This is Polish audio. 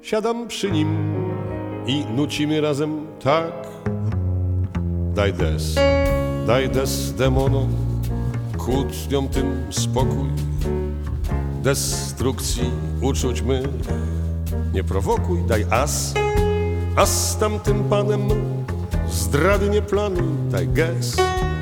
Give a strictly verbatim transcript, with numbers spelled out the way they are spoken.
Siadam przy nim i nucimy razem tak. Daj des, daj des demonom, kłótniom tym spokój. Destrukcji uczuć my nie prowokuj. Daj as, a z tamtym panem zdrady nie planuj. Daj gest,